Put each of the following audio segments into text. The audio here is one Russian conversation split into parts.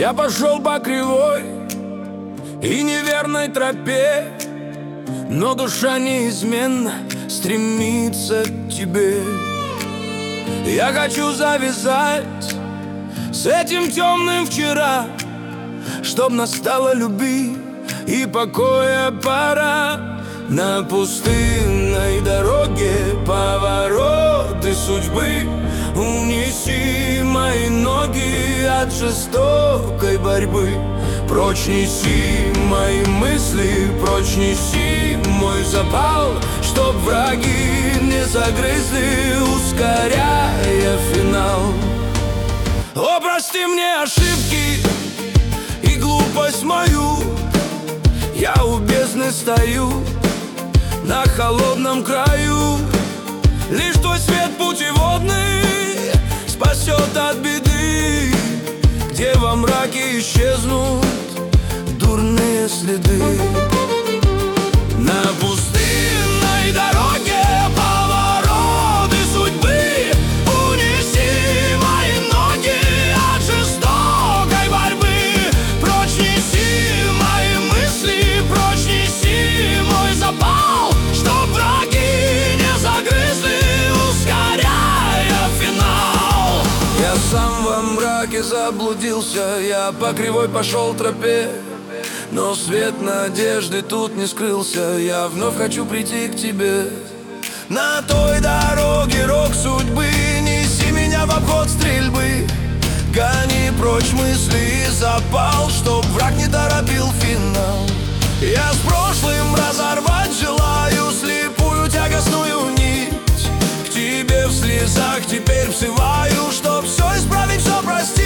Я пошел по кривой и неверной тропе, но душа неизменно стремится к тебе. Я хочу завязать с этим темным вчера, чтоб настала любви и покоя пора. На пустынной дороге повороты судьбы, унеси мои ноги от жестокой борьбы. Прочь неси мои мысли, прочь неси мой запал, чтоб враги не загрызли, ускоряя финал. О, прости мне ошибки и глупость мою, я у бездны стою на холодном краю. Лишь твой свет путеводный спасет от беды, где во мраке исчезнут дурные следы. На пустынной дороге повороты судьбы, унеси мои ноги от жестокой борьбы. Прочь неси мои мысли, прочь неси мой запал, чтоб враги не загрызли, ускоряя финал. Я сам во мраке заблудился, я по кривой пошел тропе, но свет надежды тут не скрылся. Я вновь хочу прийти к тебе. На той дороге рок судьбы, неси меня в обход стрельбы. Гони прочь мысли и запал, чтоб враг не торопил финал. Я с прошлым разорвать желаю слепую тягостную нить. К тебе в слезах теперь взываю, чтоб все исправить, все простить.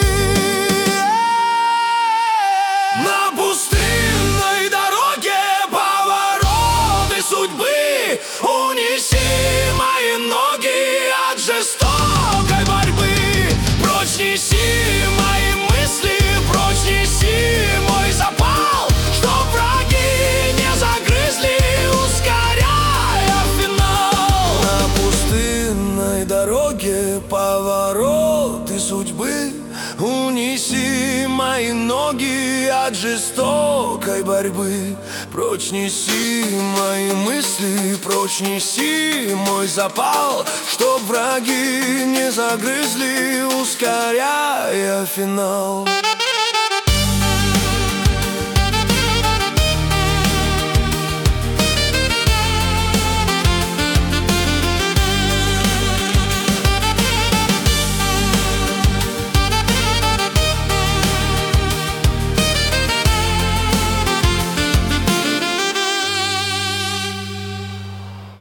На пустынной дороге повороты судьбы, унеси мои ноги от жестокой борьбы. Прочь неси мои мысли, прочь неси мой запал, чтоб враги не загрызли, ускоряя финал. На пустынной дороге повороты судьбы, унеси мои ноги от жестокой борьбы. Прочь неси мои мысли, прочь неси мой запал, чтоб враги не загрызли, ускоряя финал.